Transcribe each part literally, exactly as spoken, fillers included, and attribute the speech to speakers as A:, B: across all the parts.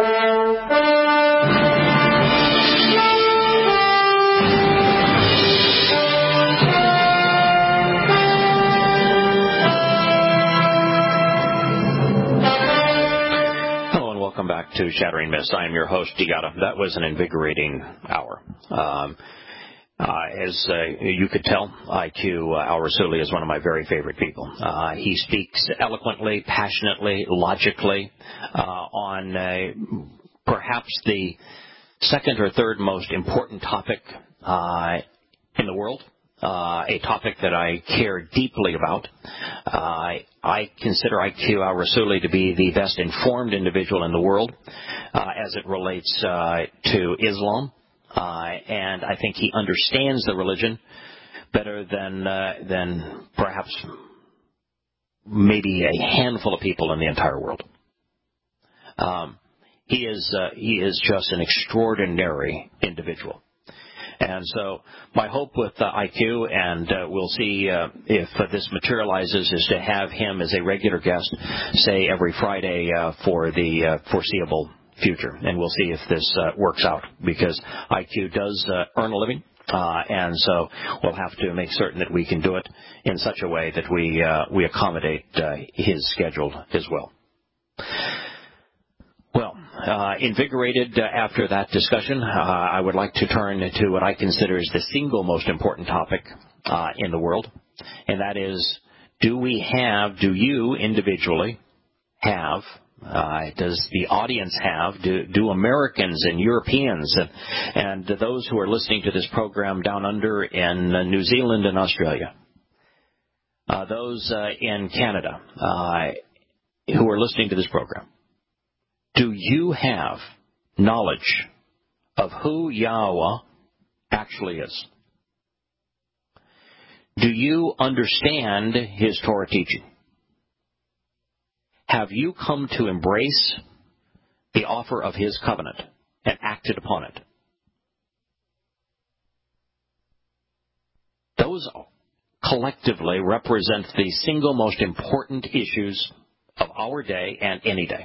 A: To Shattering Myths. I am your host, Digata. That was an invigorating hour. Um, uh, as uh, you could tell, I Q uh, Al Rassooli is one of my very favorite people. Uh, he speaks eloquently, passionately, logically uh, on uh, perhaps the second or third most important topic uh, in the world. Uh, a topic that I care deeply about. Uh, I consider I Q Al Rassooli to be the best informed individual in the world uh, as it relates uh, to Islam, uh, and I think he understands the religion better than uh, than perhaps maybe a handful of people in the entire world. Um, he is uh, he is just an extraordinary individual. And so my hope with uh, I Q, and uh, we'll see uh, if uh, this materializes, is to have him as a regular guest, say, every Friday uh, for the uh, foreseeable future. And we'll see if this uh, works out, because I Q does uh, earn a living, uh, and so we'll have to make certain that we can do it in such a way that we, uh, we accommodate uh, his schedule as well. Well, uh, invigorated uh, after that discussion, uh, I would like to turn to what I consider is the single most important topic uh, in the world, and that is, do we have, do you individually have, uh, does the audience have, do, do Americans and Europeans and, and those who are listening to this program down under in uh, New Zealand and Australia, uh, those uh, in Canada uh, who are listening to this program, do you have knowledge of who Yahweh actually is? Do you understand his Torah teaching? Have you come to embrace the offer of his covenant and acted upon it? Those collectively represent the single most important issues of our day and any day.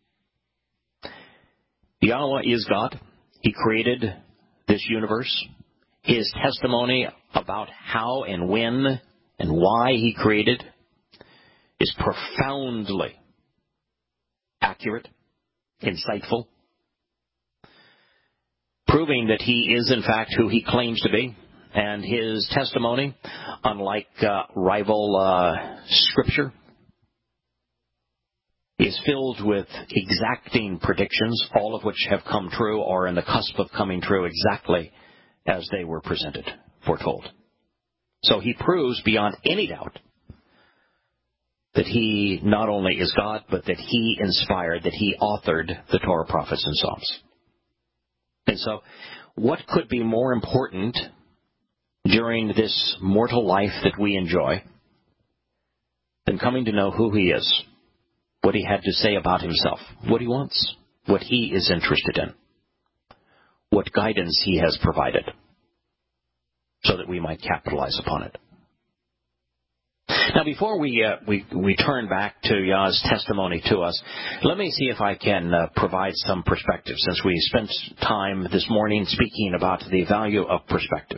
A: Yahweh is God. He created this universe. His testimony about how and when and why he created is profoundly accurate, insightful, proving that he is, in fact, who he claims to be. And his testimony, unlike uh, rival uh, scripture, is filled with exacting predictions, all of which have come true or are in the cusp of coming true exactly as they were presented, foretold. So he proves beyond any doubt that he not only is God, but that he inspired, that he authored the Torah, prophets, and Psalms. And so what could be more important during this mortal life that we enjoy than coming to know who he is, what he had to say about himself, what he wants, what he is interested in, what guidance he has provided, so that we might capitalize upon it. Now, before we uh, we we turn back to Yah's testimony to us, let me see if I can uh, provide some perspective, since we spent time this morning speaking about the value of perspective.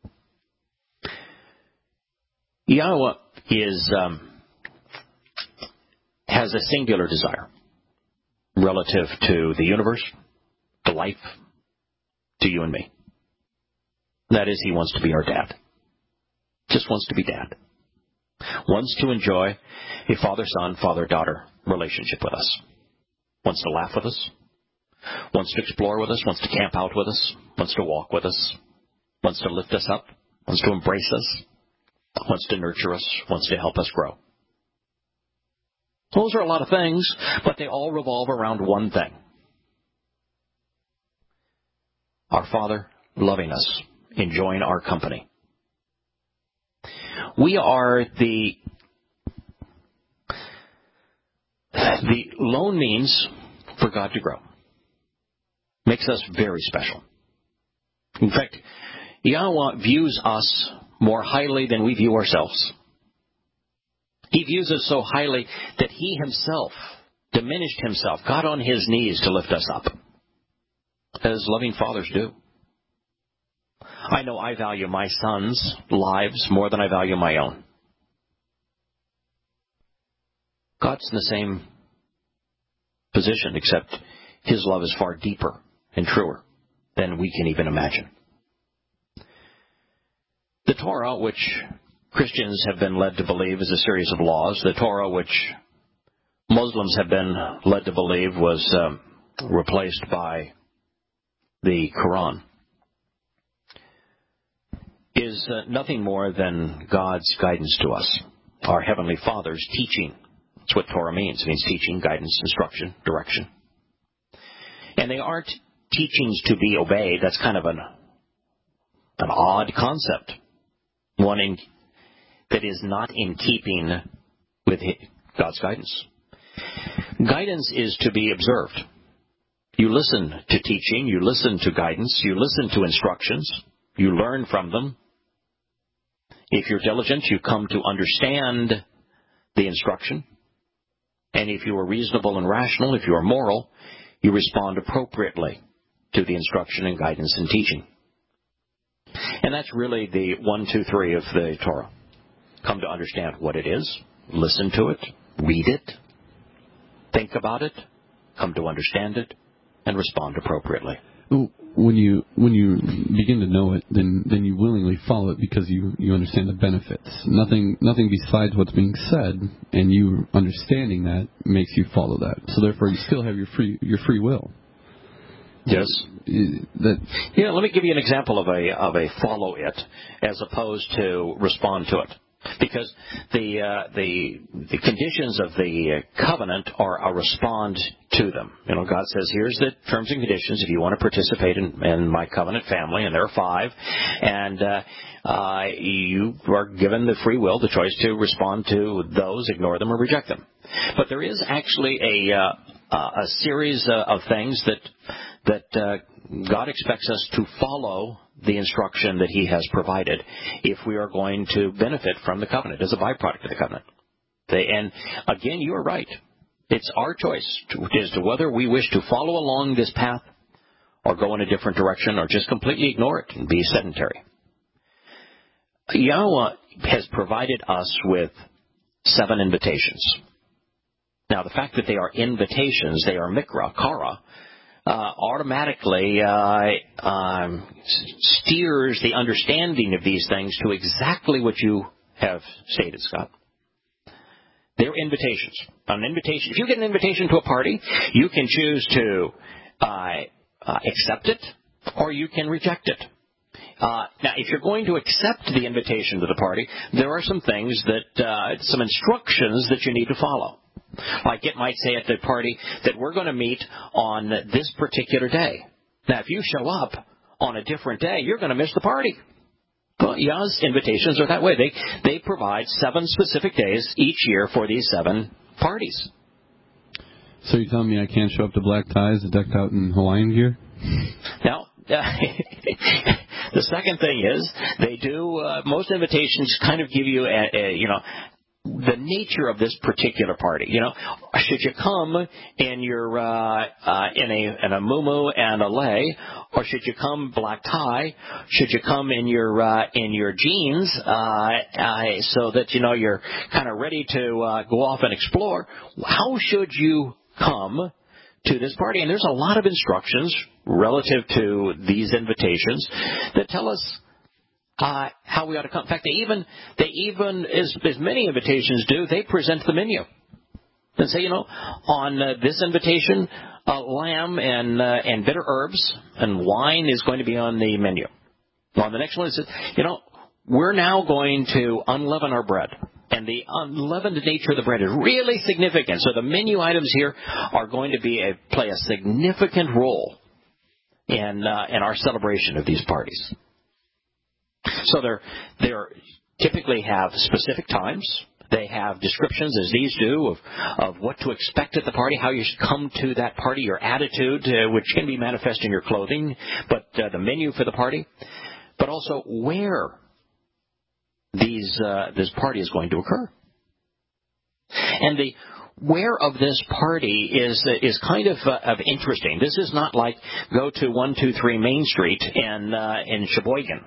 A: Yahweh is um, has a singular desire relative to the universe, to life, to you and me. That is, he wants to be our dad. Just wants to be dad. Wants to enjoy a father-son, father-daughter relationship with us. Wants to laugh with us. Wants to explore with us. Wants to camp out with us. Wants to walk with us. Wants to lift us up. Wants to embrace us. Wants to nurture us. Wants to help us grow. Those are a lot of things, but they all revolve around one thing. Our Father loving us, enjoying our company. We are the, the lone means for God to grow. Makes us very special. In fact, Yahweh views us more highly than we view ourselves. He views us so highly that he himself diminished himself, got on his knees to lift us up, as loving fathers do. I know I value my sons' lives more than I value my own. God's in the same position, except his love is far deeper and truer than we can even imagine. The Torah, which Christians have been led to believe is a series of laws, the Torah, which Muslims have been led to believe was um, replaced by the Quran, is uh, nothing more than God's guidance to us, our Heavenly Father's teaching. That's what Torah means. It means teaching, guidance, instruction, direction. And they aren't teachings to be obeyed. That's kind of an, an odd concept, one in, that is not in keeping with God's guidance. Guidance is to be observed. You listen to teaching, you listen to guidance, you listen to instructions, you learn from them. If you're diligent, you come to understand the instruction. And if you are reasonable and rational, if you are moral, you respond appropriately to the instruction and guidance and teaching. And that's really the one, two, three of the Torah. Come to understand what it is, listen to it, read it, think about it, come to understand it, and respond appropriately.
B: When you when you begin to know it, then then you willingly follow it because you, you understand the benefits. Nothing nothing besides what's being said, and you understanding that makes you follow that. So therefore, you still have your free your free will.
A: Yes.
B: That.
A: Yeah. Let me give you an example of a of a follow it as opposed to respond to it. Because the, uh, the the conditions of the covenant are a respond to them. You know, God says, here's the terms and conditions if you want to participate in, in my covenant family, and there are five, and uh, uh, you are given the free will, the choice to respond to those, ignore them, or reject them. But there is actually a uh, a series uh, of things that that uh, God expects us to follow the instruction that he has provided if we are going to benefit from the covenant as a byproduct of the covenant. They, and again, you are right. It's our choice to, as to whether we wish to follow along this path or go in a different direction or just completely ignore it and be sedentary. Yahweh has provided us with seven invitations. Now, the fact that they are invitations, they are mikra, kara, Uh, automatically uh, um, steers the understanding of these things to exactly what you have stated, Scott. They're invitations. An invitation. If you get an invitation to a party, you can choose to uh, uh, accept it or you can reject it. Uh, now, if you're going to accept the invitation to the party, there are some things that, uh, some instructions that you need to follow. Like it might say at the party that we're going to meet on this particular day. Now, if you show up on a different day, you're going to miss the party. Well, Yah's invitations are that way. They they provide seven specific days each year for these seven parties.
B: So you're telling me I can't show up to black ties decked out in Hawaiian gear?
A: Now, uh, the second thing is they do, uh, most invitations kind of give you, a, a, you know, the nature of this particular party. You know, should you come in your uh, uh, in a in a muumuu and a lei, or should you come black tie? Should you come in your uh, in your jeans uh, uh, so that you know you're kind of ready to uh, go off and explore? How should you come to this party? And there's a lot of instructions relative to these invitations that tell us Uh, how we ought to come. In fact, they even, they even as, as many invitations do, they present the menu. And say, you know, on uh, this invitation, uh, lamb and uh, and bitter herbs and wine is going to be on the menu. On the next one, it says, you know, we're now going to unleaven our bread. And the unleavened nature of the bread is really significant. So the menu items here are going to be a, play a significant role in uh, in our celebration of these parties. So they're, they're typically have specific times. They have descriptions, as these do, of, of what to expect at the party, how you should come to that party, your attitude, uh, which can be manifest in your clothing, but uh, the menu for the party, but also where these uh, this party is going to occur. And the where of this party is is kind of uh, of interesting. This is not like go to one two three Main Street in uh, in Sheboygan.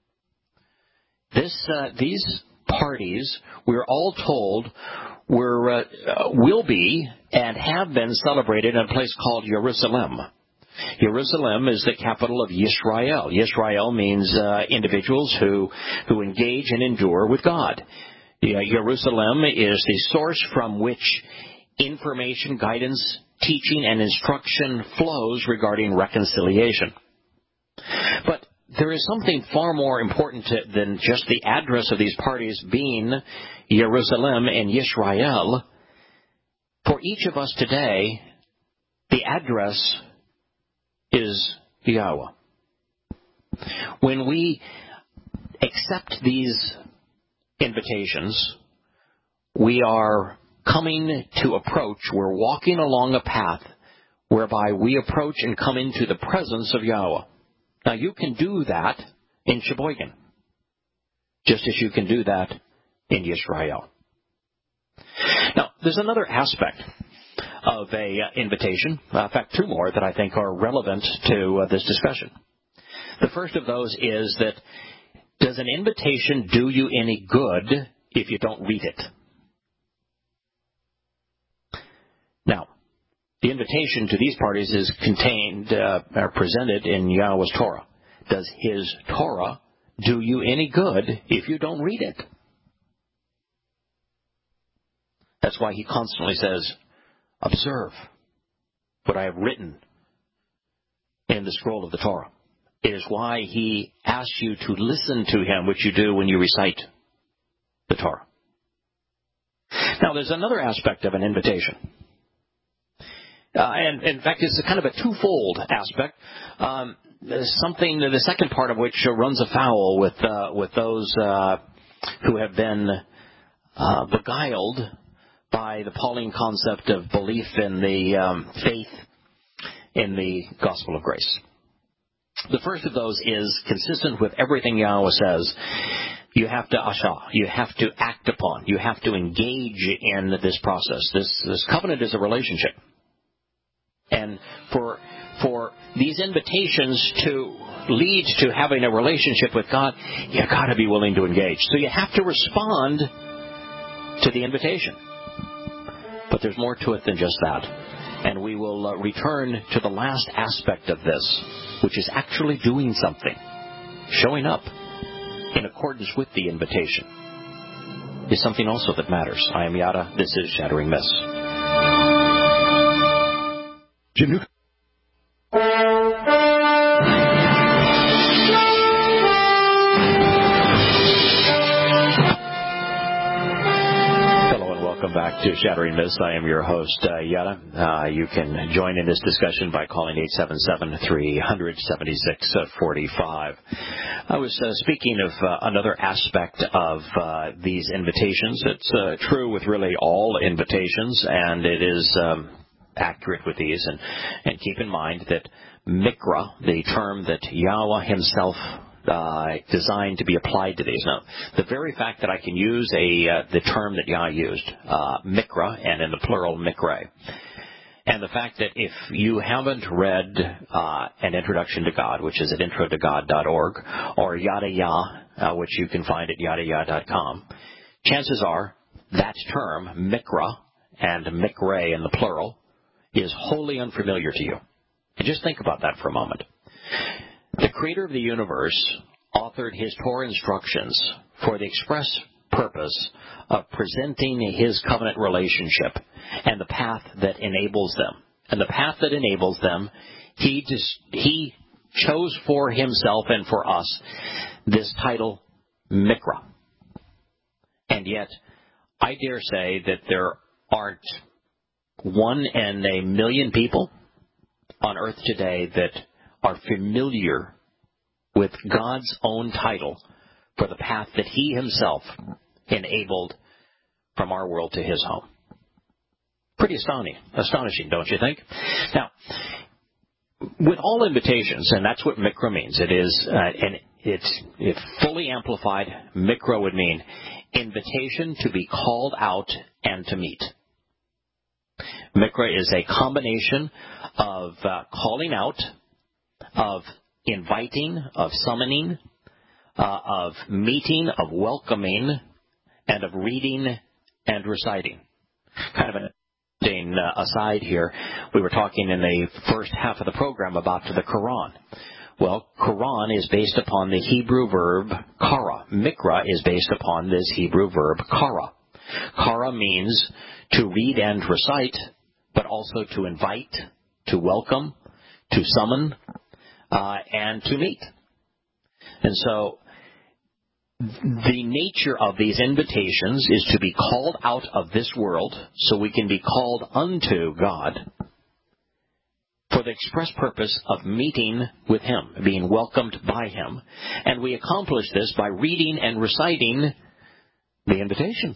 A: This uh, these parties, we're all told, were uh, uh, will be and have been celebrated in a place called Jerusalem. Jerusalem is the capital of Yisrael. Yisrael means uh, individuals who who engage and endure with God. Yeah, Jerusalem is the source from which information, guidance, teaching, and instruction flows regarding reconciliation. But there is something far more important to, than just the address of these parties being Jerusalem and Yisrael. For each of us today, the address is Yahweh. When we accept these invitations, we are coming to approach, we're walking along a path whereby we approach and come into the presence of Yahweh. Now, you can do that in Sheboygan, just as you can do that in Yisrael. Now, there's another aspect of a uh, invitation, uh, in fact, two more that I think are relevant to uh, this discussion. The first of those is that does an invitation do you any good if you don't read it? Now, the invitation to these parties is contained, uh, or presented in Yahweh's Torah. Does His Torah do you any good if you don't read it? That's why He constantly says, observe what I have written in the scroll of the Torah. It is why He asks you to listen to Him, which you do when you recite the Torah. Now, there's another aspect of an invitation. Uh, and, in fact, it's a kind of a twofold aspect. Um, something, the second part of which runs afoul with uh, with those uh, who have been uh, beguiled by the Pauline concept of belief in the um, faith in the gospel of grace. The first of those is consistent with everything Yahweh says. You have to asha, you have to act upon, you have to engage in this process. This, this covenant is a relationship. And for for these invitations to lead to having a relationship with God, you got to be willing to engage. So you have to respond to the invitation. But there's more to it than just that. And we will uh, return to the last aspect of this, which is actually doing something, showing up in accordance with the invitation, is something also that matters. I am Yada. This is Shattering Myths.
C: Jim
A: Welcome back to Shattering Myths. I am your host, uh, Yada. Uh, you can join in this discussion by calling eight seven seven, three hundred, seventy-six forty-five. I was uh, speaking of uh, another aspect of uh, these invitations. It's uh, true with really all invitations, and it is um, accurate with these. And, and keep in mind that Mikra, the term that Yahweh Himself Uh, designed to be applied to these. Now, the very fact that I can use a uh, the term that Yah used, uh, mikra, and in the plural mikre, and the fact that if you haven't read uh, an Introduction to God, which is at intro to god dot org, or Yada Yah, uh, which you can find at yada yah dot com, chances are that term, mikra, and mikre in the plural, is wholly unfamiliar to you. And just think about that for a moment. The Creator of the universe authored His Torah instructions for the express purpose of presenting His covenant relationship and the path that enables them. And the path that enables them, He just, He chose for Himself and for us this title, Mikra. And yet, I dare say that there aren't one in a million people on earth today that are familiar with God's own title for the path that He Himself enabled from our world to His home. Pretty astonishing, astonishing, don't you think? Now, with all invitations, and that's what Mikra means, it is, uh, and it's it fully amplified, Mikra would mean invitation to be called out and to meet. Mikra is a combination of uh, calling out, of inviting, of summoning, uh, of meeting, of welcoming, and of reading and reciting. Kind of an interesting uh, aside here. We were talking in the first half of the program about the Quran. Well, Quran is based upon the Hebrew verb kara. Mikra is based upon this Hebrew verb kara. Kara means to read and recite, but also to invite, to welcome, to summon, uh, and to meet. And so the nature of these invitations is to be called out of this world so we can be called unto God for the express purpose of meeting with Him, being welcomed by Him. And we accomplish this by reading and reciting the invitation,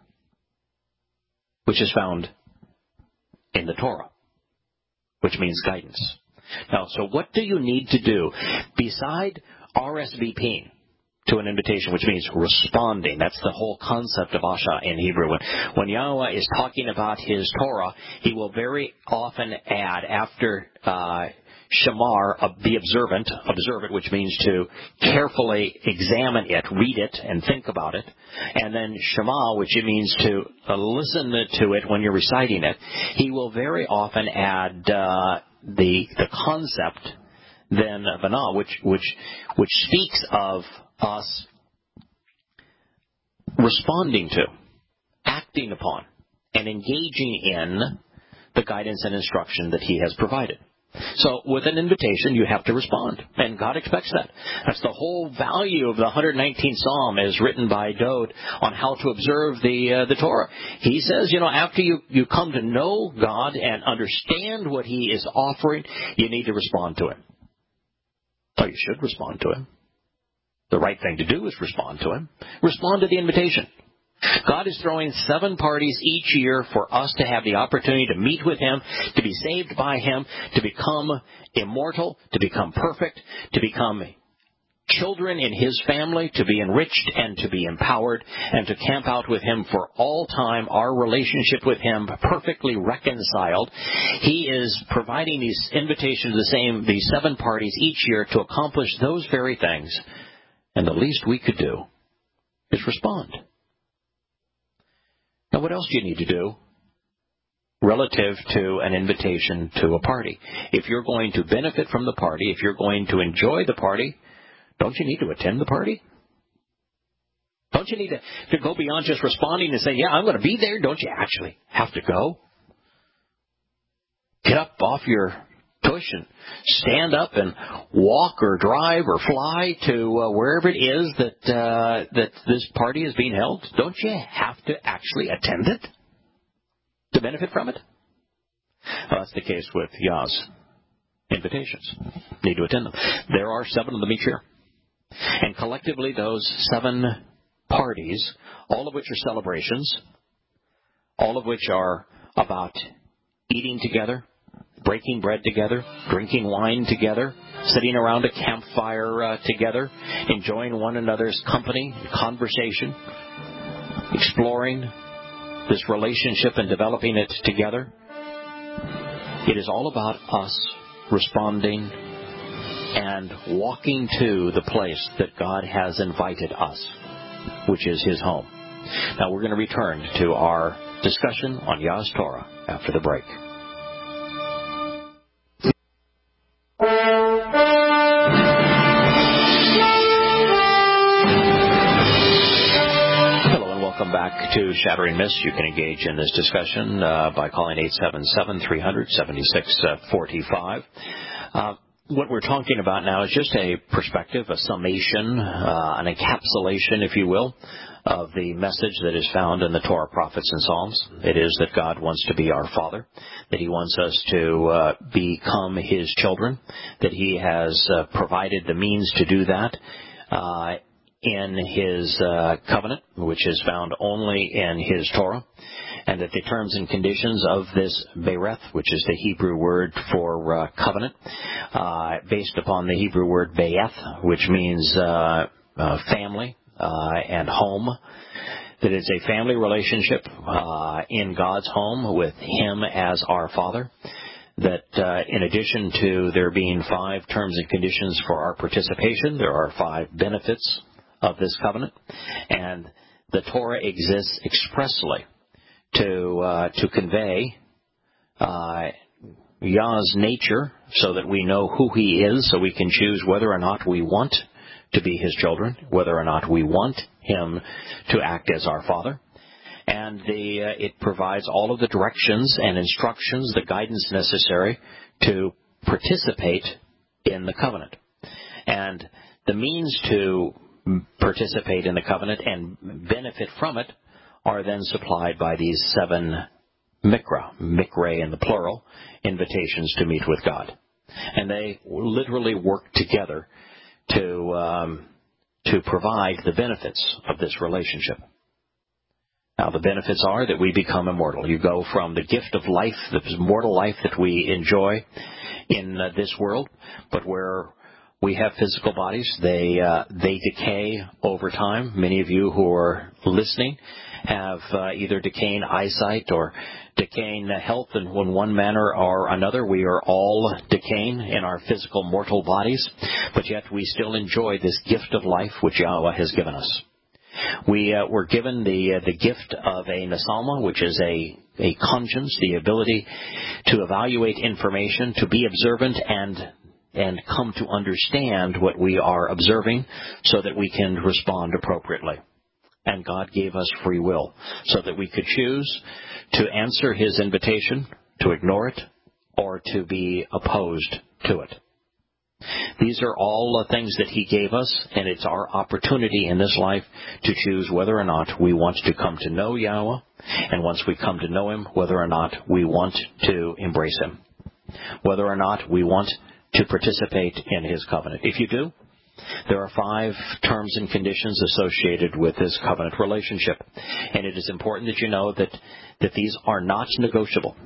A: which is found in the Torah, which means guidance. Now, so what do you need to do beside RSVPing to an invitation, which means responding? That's the whole concept of Asha in Hebrew. When, when Yahweh is talking about His Torah, He will very often add after uh, Shamar, uh, be observant, observe it, which means to carefully examine it, read it, and think about it. And then Shema, which it means to uh, listen to it when you're reciting it. He will very often add uh, the the concept then of Anah, which which which speaks of us responding to, acting upon, and engaging in the guidance and instruction that He has provided. So with an invitation, you have to respond, and God expects that. That's the whole value of the one hundred nineteenth Psalm as written by Dode on how to observe the uh, the Torah. He says, you know, after you, you come to know God and understand what He is offering, you need to respond to Him. So you should respond to Him. The right thing to do is respond to Him. Respond to the invitation. God is throwing seven parties each year for us to have the opportunity to meet with Him, to be saved by Him, to become immortal, to become perfect, to become children in His family, to be enriched and to be empowered, and to camp out with Him for all time, our relationship with Him perfectly reconciled. He is providing these invitations to the same, these seven parties each year to accomplish those very things. And the least we could do is respond. Now, what else do you need to do relative to an invitation to a party? If you're going to benefit from the party, if you're going to enjoy the party, don't you need to attend the party? Don't you need to, to go beyond just responding and say, yeah, I'm going to be there? Don't you actually have to go? Get up off your tush and stand up and walk or drive or fly to uh, wherever it is that uh, that this party is being held? Don't you have to actually attend it to benefit from it? Well, that's the case with Yah's invitations. Need to attend them. There are seven of them each year. And collectively, those seven parties, all of which are celebrations, all of which are about eating together, breaking bread together, drinking wine together, sitting around a campfire uh, together, enjoying one another's company, conversation, exploring this relationship and developing it together. It is all about us responding and walking to the place that God has invited us, which is His home. Now we're going to return to our discussion on Yah's Torah after the break. Welcome back to Shattering Myths. You can engage in this discussion uh, by calling eight seven seven, three hundred, seventy-six forty-five. Uh, what we're talking about now is just a perspective, a summation, uh, an encapsulation, if you will, of the message that is found in the Torah, Prophets, and Psalms. It is that God wants to be our Father, that He wants us to uh, become His children, that He has uh, provided the means to do that uh, in His uh, covenant, which is found only in His Torah, and that the terms and conditions of this Bereth, which is the Hebrew word for uh, covenant, uh, based upon the Hebrew word Be'eth, which means uh, uh, family uh, and home, that it's a family relationship uh, in God's home with Him as our Father. That uh, in addition to there being five terms and conditions for our participation, there are five benefits of this covenant. And the Torah exists expressly to uh, to convey uh, Yah's nature so that we know who He is, so we can choose whether or not we want to be His children, whether or not we want Him to act as our Father. And the, uh, it provides all of the directions and instructions, the guidance necessary to participate in the covenant. And the means to participate in the covenant and benefit from it are then supplied by these seven mikra, mikre in the plural, invitations to meet with God. And they literally work together to um, to provide the benefits of this relationship. Now, the benefits are that we become immortal. You go from the gift of life, the mortal life that we enjoy in uh, this world, but where we have physical bodies, they uh, they decay over time. Many of you who are listening have uh, either decaying eyesight or decaying health in one manner or another. We are all decaying in our physical mortal bodies, but yet we still enjoy this gift of life which Yahweh has given us. We uh, were given the uh, the gift of a nasalma, which is a, a conscience, the ability to evaluate information, to be observant and and come to understand what we are observing so that we can respond appropriately. And God gave us free will so that we could choose to answer His invitation, to ignore it, or to be opposed to it. These are all uh, things that He gave us, and it's our opportunity in this life to choose whether or not we want to come to know Yahweh, and once we come to know Him, whether or not we want to embrace Him, whether or not we want to participate in His covenant. If you do, there are five terms and conditions associated with this covenant relationship, and it is important that you know that, that these are not negotiable,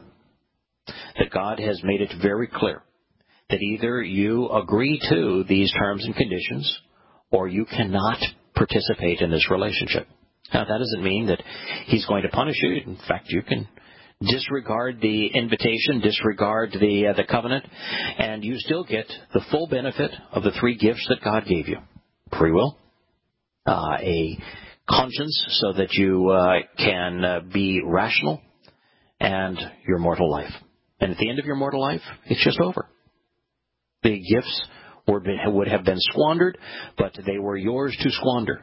A: that God has made it very clear that either you agree to these terms and conditions or you cannot participate in this relationship. Now, that doesn't mean that He's going to punish you. In fact, you can disregard the invitation, disregard the uh, the covenant, and you still get the full benefit of the three gifts that God gave you. Free will, uh, a conscience so that you uh, can uh, be rational, and your mortal life. And at the end of your mortal life, it's just over. The gifts were, would have been squandered, but they were yours to squander.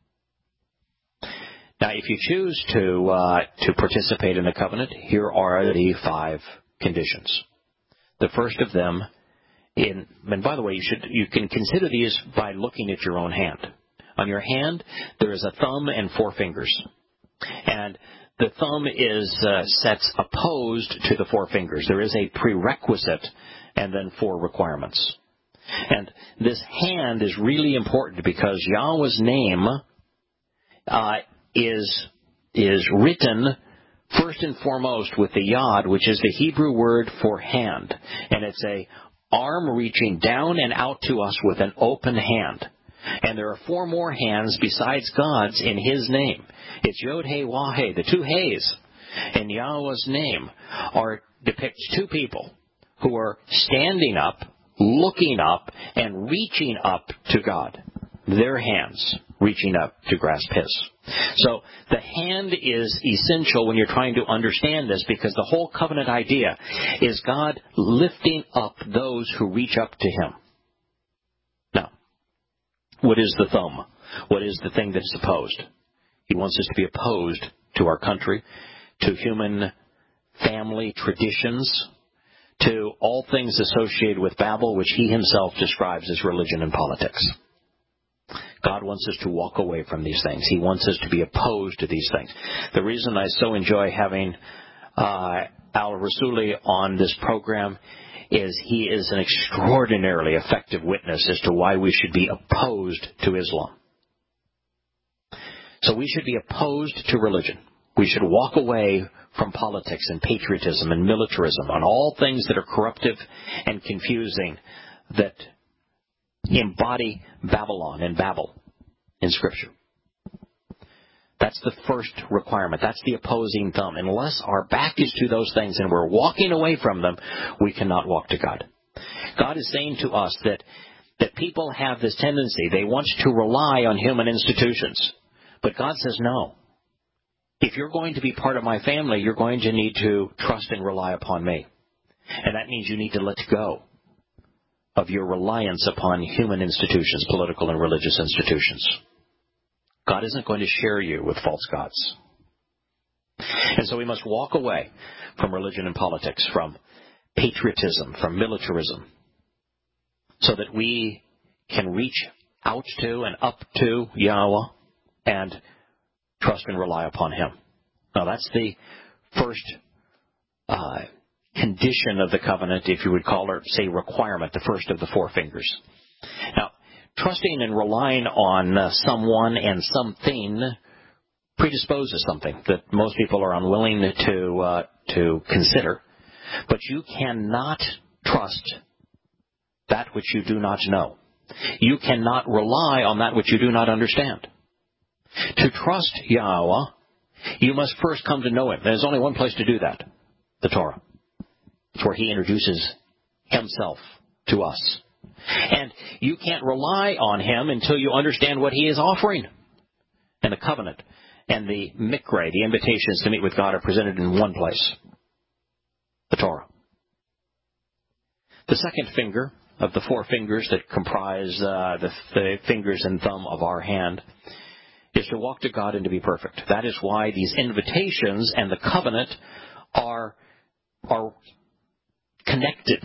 A: Now, if you choose to uh, to participate in the covenant, here are the five conditions. The first of them, in, and by the way, you should you can consider these by looking at your own hand. On your hand, there is a thumb and four fingers, and the thumb is uh, sets opposed to the four fingers. There is a prerequisite and then four requirements. And this hand is really important because Yahweh's name uh, is is written first and foremost with the yod, which is the Hebrew word for hand. And it's a arm reaching down and out to us with an open hand. And there are four more hands besides God's in His name. It's Yod, He, Wah, He. The two He's in Yahweh's name are depict two people who are standing up, looking up, and reaching up to God. Their hands reaching up to grasp His. So the hand is essential when you're trying to understand this, because the whole covenant idea is God lifting up those who reach up to Him. Now, what is the thumb? What is the thing that is opposed? He wants us to be opposed to our country, to human family traditions, to all things associated with Babel, which He Himself describes as religion and politics. God wants us to walk away from these things. He wants us to be opposed to these things. The reason I so enjoy having uh, Al Rasuli on this program is he is an extraordinarily effective witness as to why we should be opposed to Islam. So we should be opposed to religion. We should walk away from politics and patriotism and militarism and all things that are corruptive and confusing that embody Babylon and Babel in Scripture. That's the first requirement. That's the opposing thumb. Unless our back is to those things and we're walking away from them, we cannot walk to God. God is saying to us that, that people have this tendency. They want to rely on human institutions. But God says no. If you're going to be part of my family, you're going to need to trust and rely upon me. And that means you need to let go of your reliance upon human institutions, political and religious institutions. God isn't going to share you with false gods. And so we must walk away from religion and politics, from patriotism, from militarism, so that we can reach out to and up to Yahweh and trust and rely upon Him. Now that's the first uh, condition of the covenant, if you would call it, say, requirement, the first of the four fingers. Now, trusting and relying on uh, someone and something predisposes something that most people are unwilling to uh, to consider. But you cannot trust that which you do not know. You cannot rely on that which you do not understand. To trust Yahweh, you must first come to know Him. There's only one place to do that, the Torah. It's where He introduces Himself to us. And you can't rely on Him until you understand what He is offering. And the covenant and the mikre, the invitations to meet with God, are presented in one place, the Torah. The second finger of the four fingers that comprise uh, the, the fingers and thumb of our hand is to walk to God and to be perfect. That is why these invitations and the covenant are, are connected.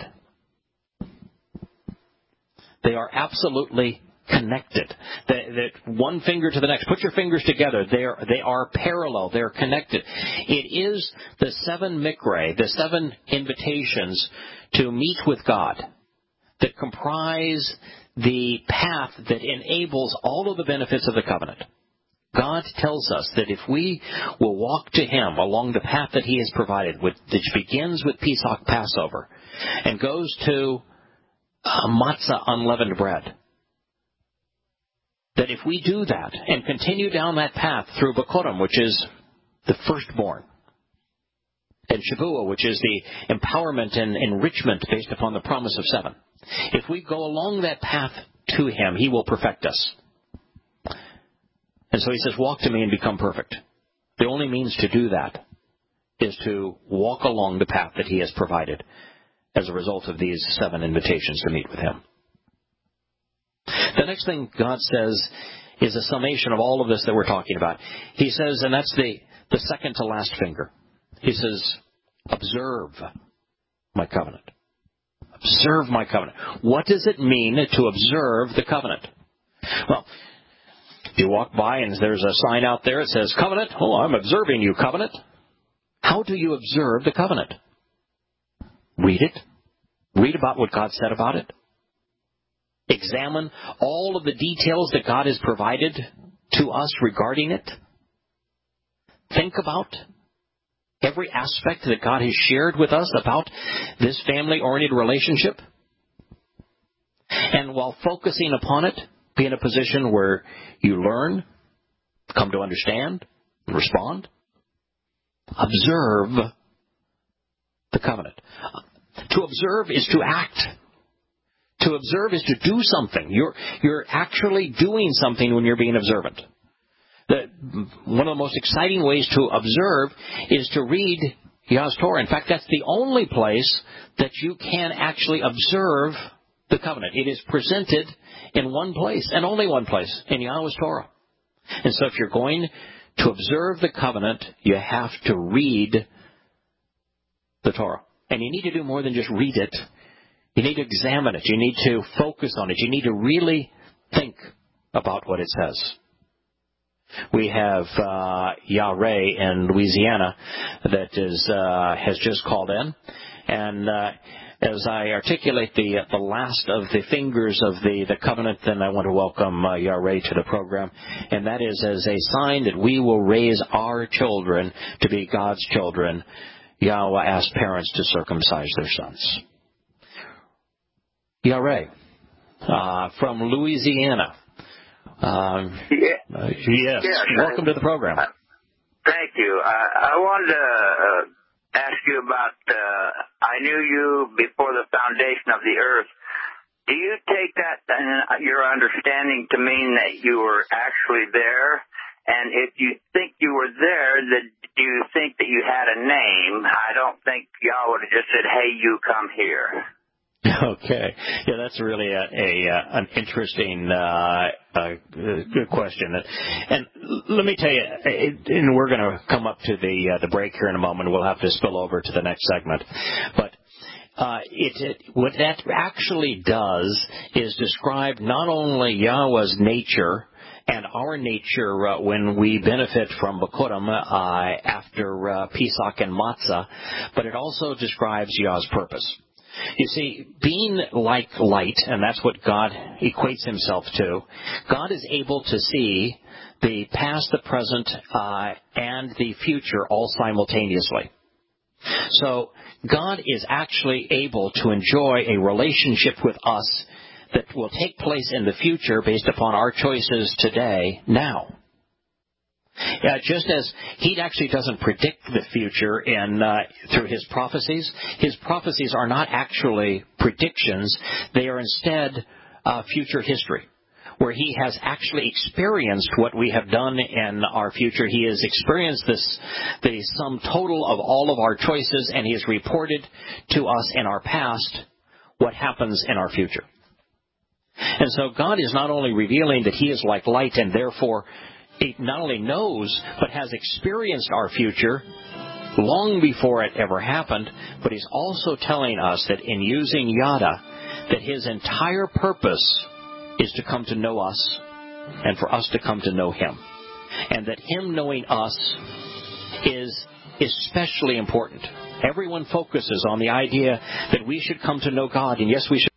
A: They are absolutely connected. That, that one finger to the next. Put your fingers together. They are, they are parallel. They are connected. It is the seven mikre, the seven invitations to meet with God, that comprise the path that enables all of the benefits of the covenant. God tells us that if we will walk to Him along the path that He has provided, which begins with Pesach, Passover, and goes to uh, matzah, unleavened bread, that if we do that and continue down that path through Bikurim, which is the firstborn, and Shavuot, which is the empowerment and enrichment based upon the promise of seven, if we go along that path to Him, He will perfect us. And so He says, walk to me and become perfect. The only means to do that is to walk along the path that He has provided as a result of these seven invitations to meet with Him. The next thing God says is a summation of all of this that we're talking about. He says, and that's the, the second to last finger. He says, observe my covenant. Observe my covenant. What does it mean to observe the covenant? Well, you walk by and there's a sign out there that says, covenant. Oh, I'm observing you, covenant. How do you observe the covenant? Read it. Read about what God said about it. Examine all of the details that God has provided to us regarding it. Think about every aspect that God has shared with us about this family-oriented relationship. And while focusing upon it, be in a position where you learn, come to understand, respond. Observe the covenant. To observe is to act. To observe is to do something. You're, you're actually doing something when you're being observant. The, one of the most exciting ways to observe is to read Yah's Torah. In fact, that's the only place that you can actually observe the covenant. It is presented in one place, and only one place, in Yahweh's Torah. And so if you're going to observe the covenant, you have to read the Torah. And you need to do more than just read it. You need to examine it. You need to focus on it. You need to really think about what it says. We have uh, Yahweh in Louisiana that is uh, has just called in. And uh, as I articulate the the last of the fingers of the, the covenant, then I want to welcome uh, Yahweh to the program. And that is as a sign that we will raise our children to be God's children. Yahweh asked parents to circumcise their sons. Yahweh, uh, from Louisiana. Um,
C: yeah.
A: uh, yes.
C: yes.
A: Welcome to the program.
C: Uh, thank you. I, I wanted to uh, ask you about, uh, I knew you before the foundation of the earth. Do you take that and your understanding to mean that you were actually there? And if you think you were there, then do you think that you had a name? I don't think y'all would have just said, hey, you come here.
A: Okay. Yeah, that's really a, a uh, an interesting uh, uh, good question. And let me tell you, and we're going to come up to the uh, the break here in a moment. We'll have to spill over to the next segment. But uh, it, it what that actually does is describe not only Yahweh's nature and our nature uh, when we benefit from Bikurim uh, after uh, Pesach and Matzah, but it also describes Yah's purpose. You see, being like light, and that's what God equates himself to, God is able to see the past, the present, uh, and the future all simultaneously. So God is actually able to enjoy a relationship with us that will take place in the future based upon our choices today, now. Uh, just as he actually doesn't predict the future in uh, through his prophecies, his prophecies are not actually predictions. They are instead uh, future history, where he has actually experienced what we have done in our future. He has experienced this, the sum total of all of our choices, and he has reported to us in our past what happens in our future. And so God is not only revealing that he is like light and therefore he not only knows, but has experienced our future long before it ever happened, but he's also telling us that in using Yada, that his entire purpose is to come to know us and for us to come to know him. And that him knowing us is especially important. Everyone focuses on the idea that we should come to know God, and yes, we should.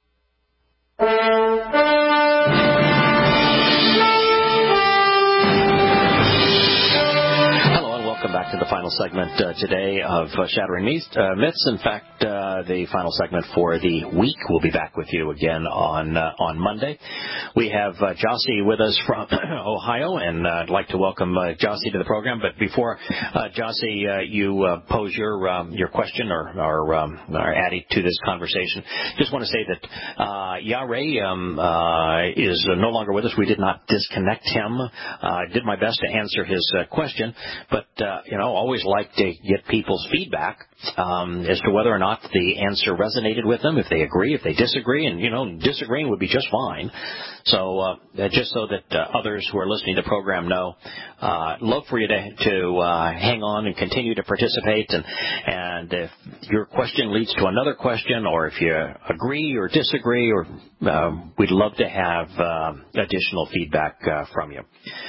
A: Back to the final segment uh, today of uh, Shattering Myths. Uh, myths. In fact, uh, the final segment for the week. We'll be back with you again on uh, on Monday. We have uh, Jossie with us from Ohio, and uh, I'd like to welcome uh, Jossie to the program. But before, uh, Jossie, uh, you uh, pose your um, your question or, or, um, or add to this conversation, just want to say that uh, Yahweh um, uh, is no longer with us. We did not disconnect him. Uh, I did my best to answer his uh, question, but uh, you know, always like to get people's feedback um, as to whether or not the answer resonated with them, if they agree, if they disagree, and, you know, disagreeing would be just fine. So uh, just so that uh, others who are listening to the program know, uh, love for you to, to uh, hang on and continue to participate. And, and if your question leads to another question, or if you agree or disagree, or uh, we'd love to have uh, additional feedback uh, from you.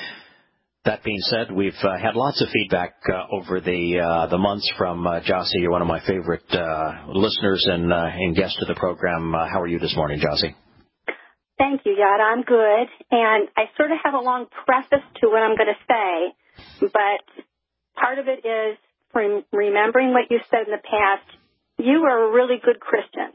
A: That being said, we've uh, had lots of feedback uh, over the uh, the months from uh, Jossie. You're one of my favorite uh, listeners and, uh, and guests to the program. Uh, how are you this morning, Jossie?
D: Thank you, Yada. I'm good. And I sort of have a long preface to what I'm going to say, but part of it is from remembering what you said in the past. You are a really good Christian.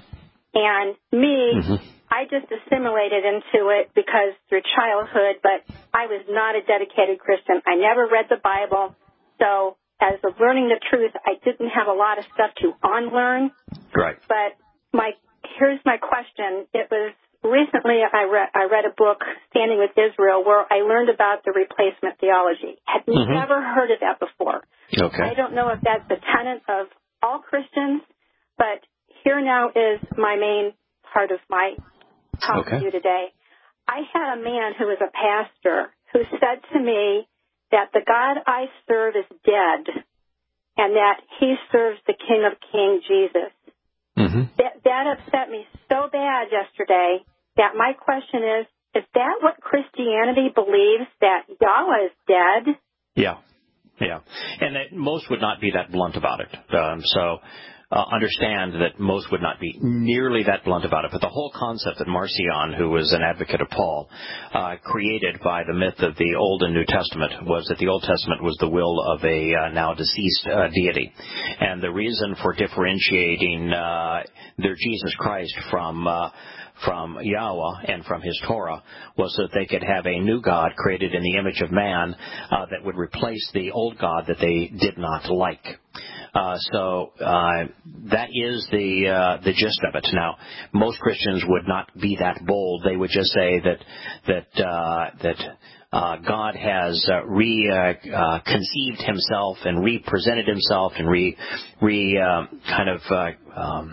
D: And me, mm-hmm. I just assimilated into it because through childhood, but I was not a dedicated Christian. I never read the Bible. So as of learning the truth, I didn't have a lot of stuff to unlearn.
A: Right.
D: But my here's my question. It was recently I read, I read a book, Standing with Israel, where I learned about the replacement theology. Had mm-hmm. never heard of that before.
A: Okay.
D: I don't know if that's the tenet of all Christians, but here now is my main part of my talk okay. to you today. I had a man who was a pastor who said to me that the God I serve is dead and that he serves the King of Kings, Jesus.
A: Mm-hmm.
D: That, that upset me so bad yesterday that my question is, is that what Christianity believes, that Yahweh is dead?
A: Yeah, yeah. And that most would not be that blunt about it. Um, so uh, understand that most would not be nearly that blunt about it. But the whole concept that Marcion, who was an advocate of Paul, uh, created by the myth of the Old and New Testament was that the Old Testament was the will of a uh, now deceased uh, deity. And the reason for differentiating uh, their Jesus Christ from uh, from Yahweh and from his Torah was that they could have a new God created in the image of man uh, that would replace the old God that they did not like. Uh, so uh, that is the uh, the gist of it. Now, most Christians would not be that bold. They would just say that that uh, that uh, God has uh, re uh, uh, conceived himself and represented himself and re re uh, kind of. Uh, um,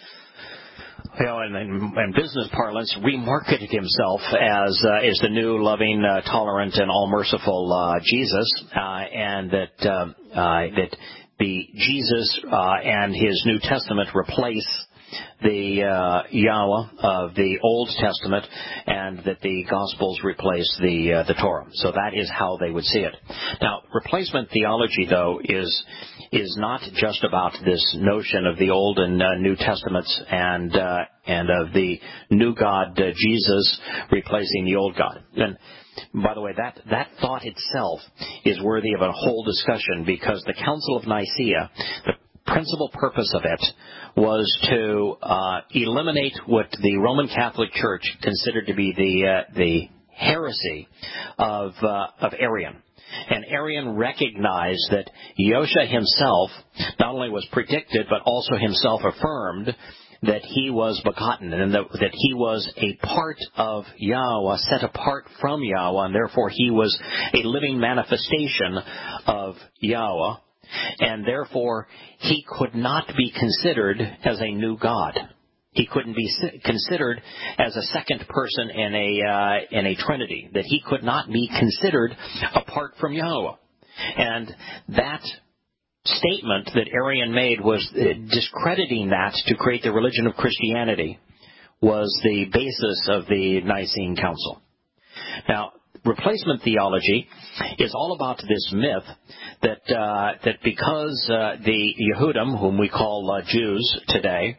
A: You know, in, in business parlance, remarketed himself as uh, as the new, loving, uh, tolerant, and all-merciful uh, Jesus, uh, and that uh, uh, that the Jesus uh, and his New Testament replace the uh, Yahweh of the Old Testament, and that the Gospels replace the uh, the Torah. So that is how they would see it. Now, replacement theology, though, is is not just about this notion of the Old and uh, New Testaments and uh, and of the new God uh, Jesus replacing the old God. And by the way, that that thought itself is worthy of a whole discussion, because the Council of Nicaea, the principal purpose of it was to uh, eliminate what the Roman Catholic Church considered to be the uh, the heresy of uh, of Arian. And Arian recognized that Yosha himself not only was predicted, but also himself affirmed that he was begotten, and that, that he was a part of Yahweh, set apart from Yahweh, and therefore he was a living manifestation of Yahweh, and therefore he could not be considered as a new God. He couldn't be considered as a second person in a uh, in a Trinity, that he could not be considered apart from Yahweh. And that statement that Arian made was discrediting that to create the religion of Christianity was the basis of the Nicene Council. Now, replacement theology is all about this myth that uh, that because uh, the Yehudim, whom we call uh, Jews today,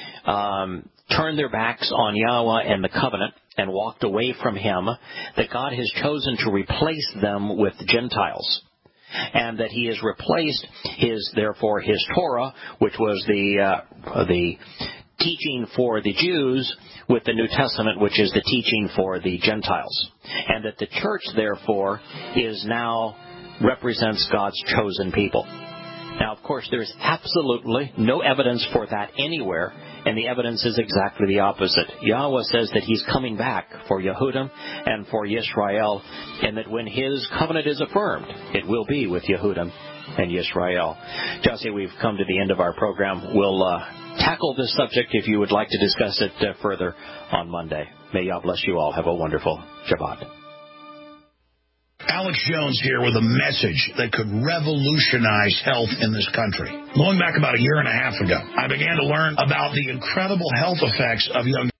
A: um, turned their backs on Yahweh and the covenant and walked away from him, that God has chosen to replace them with Gentiles. And that he has replaced his, therefore, his Torah, which was the uh, the teaching for the Jews, with the New Testament, which is the teaching for the Gentiles. And that the church, therefore, is now represents God's chosen people. Now, of course, there's absolutely no evidence for that anywhere, and the evidence is exactly the opposite. Yahweh says that he's coming back for Yehudim and for Yisrael, and that when his covenant is affirmed, it will be with Yehudim and Yisrael. Jesse, we've come to the end of our program. We'll uh, tackle this subject if you would like to discuss it uh, further on Monday. May Yah bless you all. Have a wonderful Shabbat.
E: Alex Jones here with a message that could revolutionize health in this country. Going back about a year and a half ago, I began to learn about the incredible health effects of young